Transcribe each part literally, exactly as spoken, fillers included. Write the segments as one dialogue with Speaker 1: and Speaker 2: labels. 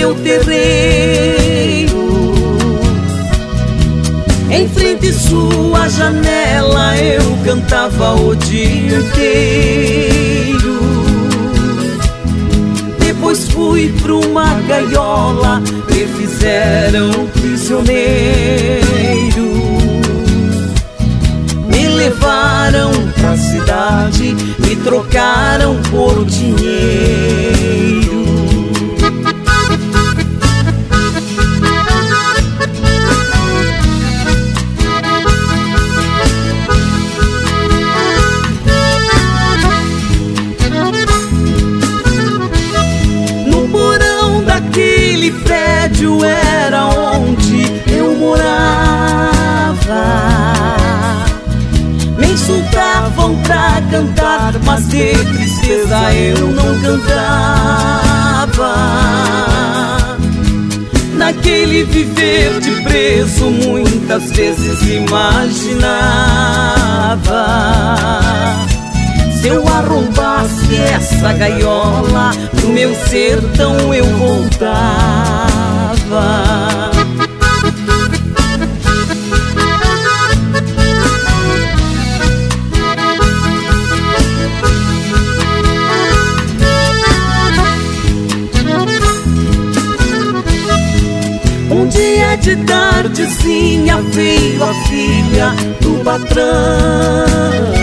Speaker 1: seu terreiro. Em frente sua janela eu cantava o dia inteiro. Depois fui pra uma gaiola, me fizeram prisioneiro. Me levaram pra cidade, me trocaram por dinheiro. Aquele prédio era onde eu morava. Me insultavam pra cantar, mas de tristeza eu não cantava. Naquele viver de preso muitas vezes imaginava: se eu arrombasse essa gaiola, pro meu sertão eu voltava. Um dia de tardezinha veio a filha do patrão.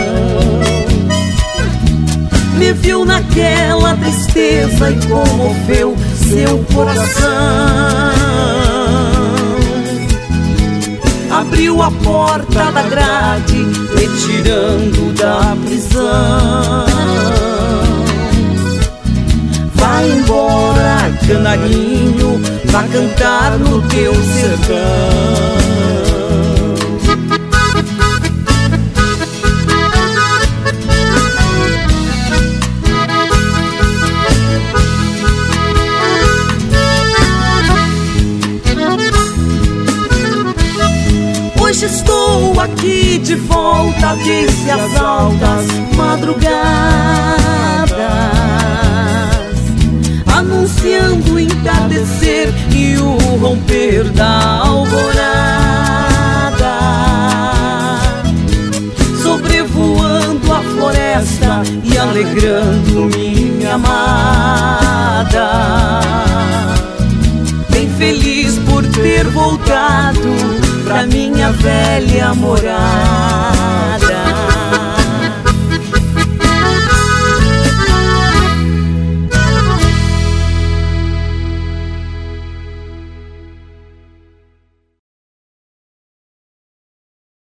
Speaker 1: Me viu naquela tristeza e comoveu seu coração. Abriu a porta da grade, me tirando da prisão. Vai embora, canarinho, vá cantar no teu sertão. Hoje estou aqui de volta desde as altas madrugadas, anunciando o entardecer e o romper da alvorada, sobrevoando a floresta e alegrando minha amada. Bem feliz por ter voltado pra minha velha morada.